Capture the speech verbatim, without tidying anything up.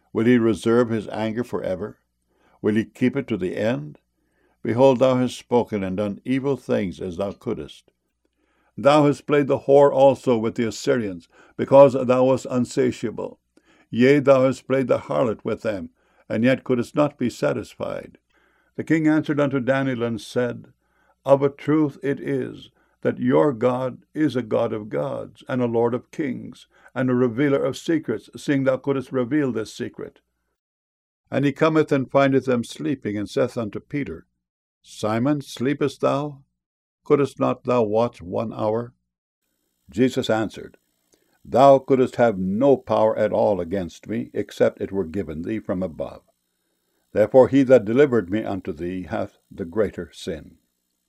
Will he reserve his anger forever? Will he keep it to the end? Behold, thou hast spoken and done evil things as thou couldest. Thou hast played the whore also with the Assyrians, because thou wast unsatiable. Yea, thou hast played the harlot with them, and yet couldst not be satisfied. The king answered unto Daniel and said, Of a truth it is, that your God is a God of gods, and a Lord of kings, and a revealer of secrets, seeing thou couldst reveal this secret. And he cometh and findeth them sleeping, and saith unto Peter, Simon, sleepest thou? Couldst not thou watch one hour? Jesus answered, Thou couldst have no power at all against me, except it were given thee from above. Therefore he that delivered me unto thee hath the greater sin.